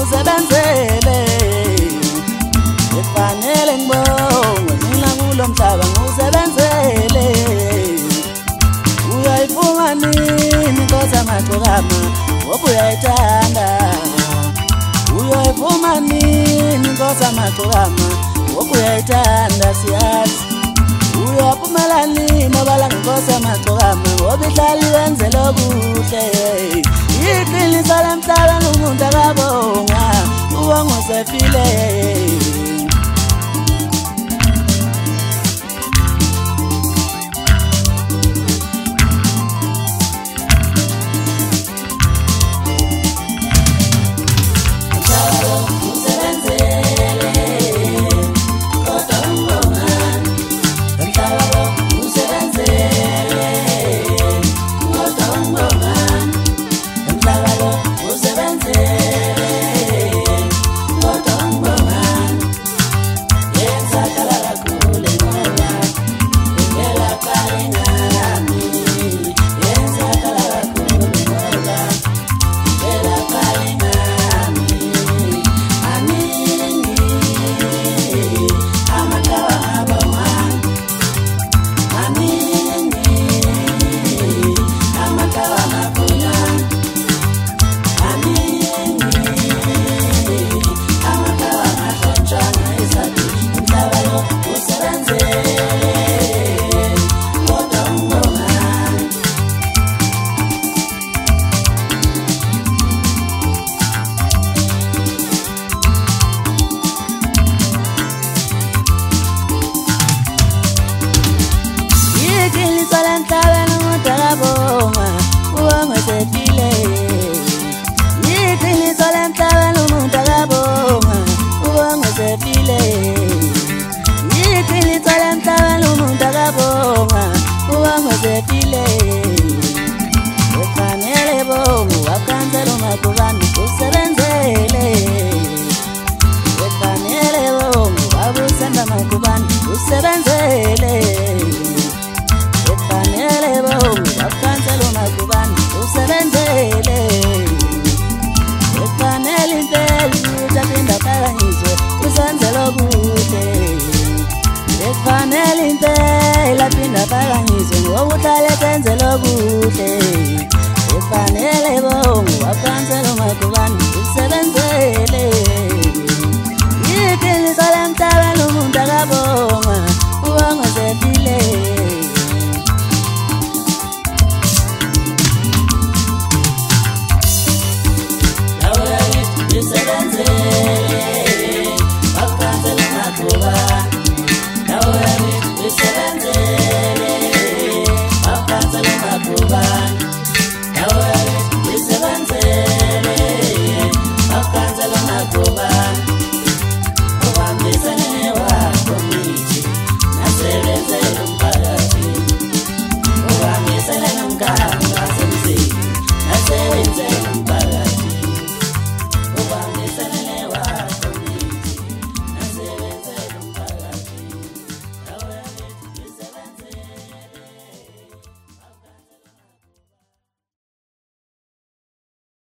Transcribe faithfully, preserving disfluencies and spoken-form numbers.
usebenzele efanele ngibonge mina kulo mhlaba ngusebenzele uyayifuna nini inkosi amagqokama ngoba uyayithanda uyayifuna nini inkosi amagqokama ngoba uyayithanda siyazi uyaphumela nini obala ngenkosi amagqokama ngoba ihlala iwenzela okuhle iqiniso lemhlabeni umuntu akabonga ubonga usefile efanele bongo wakansela umakubani usebenzele efanele bongo wabusenda makubani usebenzele efanele bongo wakansela umakubani usebenzele efanele impela utapinda phakanyiswe usenzela okuhle efanele impela pinda phakanyiswe ngoba uhlale senzela okuhle efanele bongo wakansela umakubani usebenzele iqiniso lemhlabeni umuntu akabonga